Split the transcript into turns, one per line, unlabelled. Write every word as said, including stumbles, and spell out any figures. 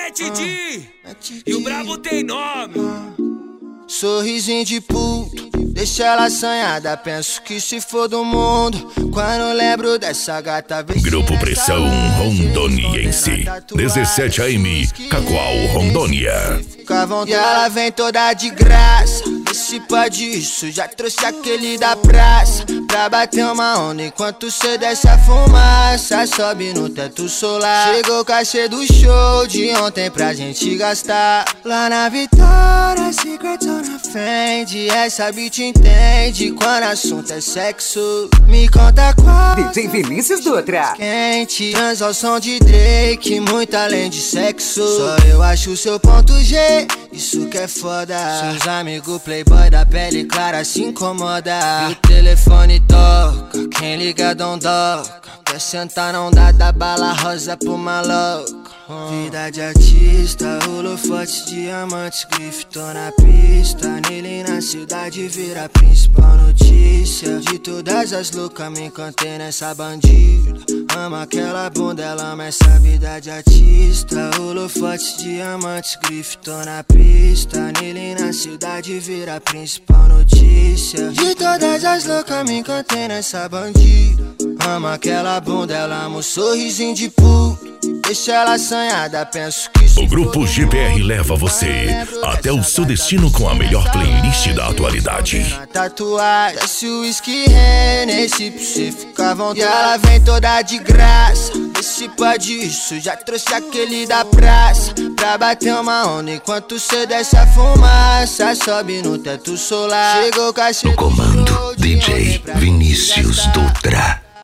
Mete D e o brabo tem nome.
Sorrisinho de puto, deixa ela assanhada. Penso que se for do mundo, quando lembro dessa gata.
Grupo Pressão Rondoniense, dezessete A M, Cacoal, Rondônia.
E ela vem toda de graça. Esse pode isso, já trouxe aquele da praça pra bater uma onda enquanto cê desce a fumaça. Sobe no teto solar. Chegou o cachê do show de ontem pra gente gastar. Lá na Vitória, Secret na frente. Essa beat entende quando assunto é sexo. Me conta qual
D J Vinícius Dutra.
Quente, trans ao som de Drake, muito além de sexo. Só eu acho seu ponto G, isso que é foda. Seus amigos playboy da pele clara se incomoda. E o telefone toca, quem liga não toca. Quer sentar não dá, dá bala rosa pro maluco. Vida de artista, holofote, diamantes, grife, tô na pista. Nele na cidade vira a principal notícia. De todas as loucas me encantei nessa bandida. Ama aquela bunda, ela ama essa vida de artista. Holofote, diamantes, grife, tô na pista. Nele na cidade vira a principal notícia. De todas as loucas me encantei nessa bandida. Ama aquela bunda, ela ama o sorrisinho de puto. Deixa ela assanhada, penso que
o Grupo G P R leva você até o seu destino com a melhor playlist da atualidade.
Tatuagem, desce o whisky Hennessy pra você ficar à vontade. E ela vem toda de graça. Esse pode isso, já trouxe aquele da praça pra bater uma onda enquanto cê desce a fumaça. Sobe no teto solar. Chegou o cachê
no comando, D J Vinícius Dutra.